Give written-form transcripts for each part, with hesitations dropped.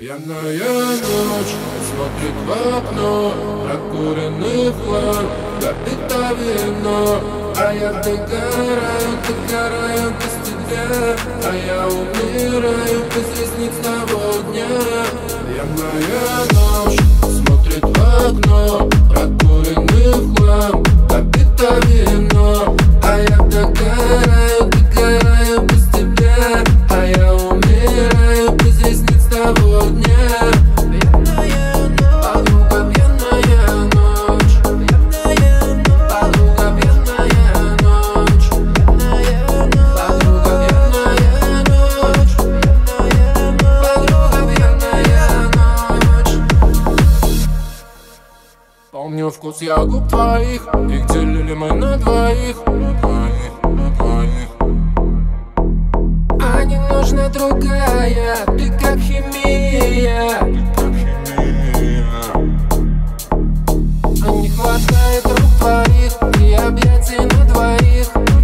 Пьяная ночь смотрит в окно, прокуренный хлам, допито вино. А я догораю без тебя, а я умираю без ресниц того дня. Пьяная ночь смотрит в окно, прокуренный хлам, допито вино. А я догораю без тебя, а я умираю без ресниц того дня. Подруга, пьяная ночь, подруга, пьяная ночь, подруга, пьяная ночь, подруга, пьяная ночь. Помню вкус ягод твоих, их делили мы на двоих. А не нужна другая, ты как химия. А не хватает рук твоих и объятий на двоих.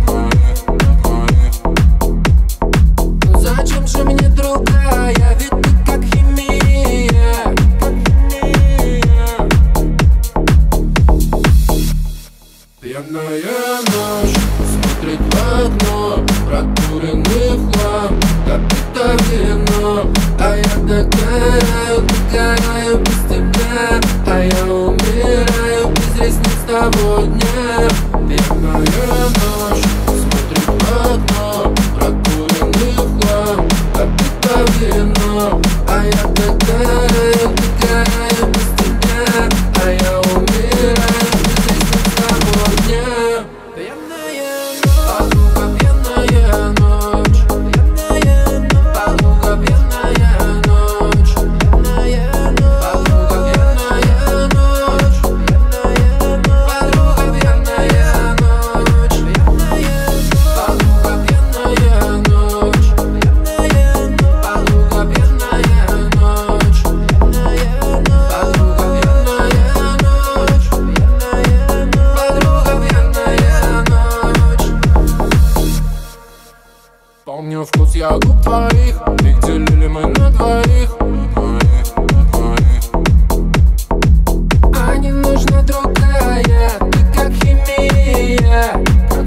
Ну зачем же мне другая, ведь ты как химия. Пьяная ночь смотрит в окно, прокуренный хлам, допито вино. А я догораю без тебя, а я умираю без ресниц того дня. Пьяная ночь смотрит в окно, прокуренный хлам, допито вино. А я догораю без тебя, а я умираю без ресниц того дня. Подруга, пьяная ночь, подруга, пьяная ночь, подруга, пьяная ночь, подруга, пьяная ночь, подруга, пьяная ночь, подруга, пьяная ночь, подруга, пьяная ночь. Помню вкус ягод твоих, их делили мы на двоих. А не нужна другая, ты как химия.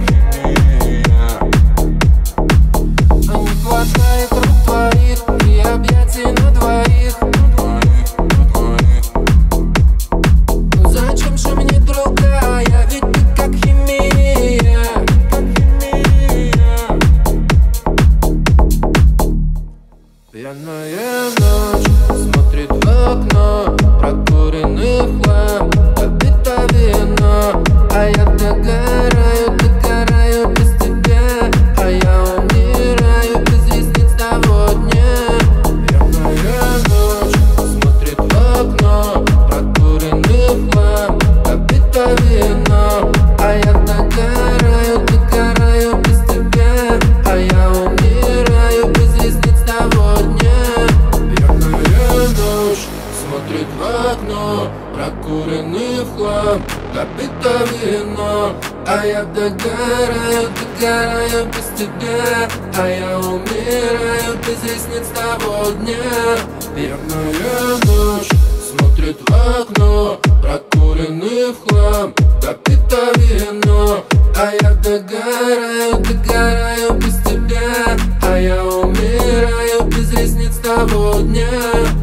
А не хватает рук твоих и объятий на двоих. Ну зачем же мне другая, ведь ты как химия. Пьяная ночь смотрит в окно, прокуренный хлам, допито вино. А я догораю без тебя, а я умираю без ресниц того дня. Пьяная ночь смотрит в окно, прокуренный хлам, допито вино. А я догораю без тебя, а я умираю без ресниц того дня. Пьяная ночь смотрит в окно, прокуренный хлам, допито вино. А я догораю без тебя, а я умираю без ресниц того дня. Пьяная ночь смотрит в окно, прокуренный хлам, допито вино. А я догораю без тебя, а я умираю без ресниц того дня.